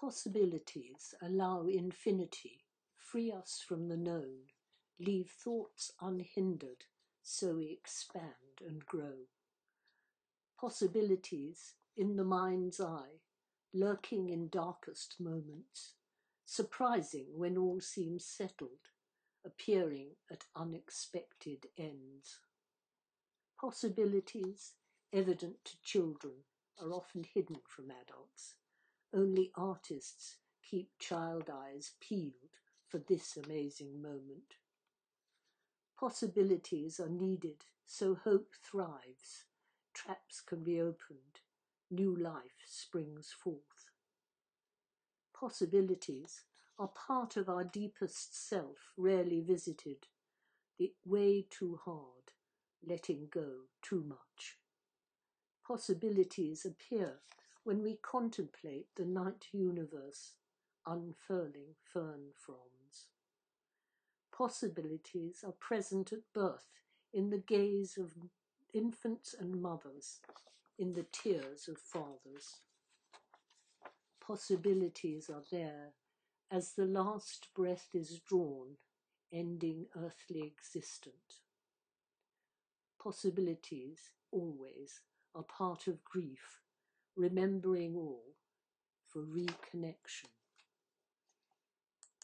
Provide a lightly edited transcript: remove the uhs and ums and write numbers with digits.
Possibilities allow infinity, free us from the known, leave thoughts unhindered, so we expand and grow. Possibilities in the mind's eye, lurking in darkest moments, surprising when all seems settled, appearing at unexpected ends. Possibilities, evident to children, are often hidden from adults. Only artists keep child eyes peeled for this amazing moment. Possibilities are needed so hope thrives, traps can be opened, new life springs forth. Possibilities are part of our deepest self, rarely visited, the way too hard, letting go too much. Possibilities appear when we contemplate the night universe, unfurling fern fronds. Possibilities are present at birth, in the gaze of infants and mothers, in the tears of fathers. Possibilities are there as the last breath is drawn, ending earthly existence. Possibilities, always, are part of grief, remembering all for reconnection.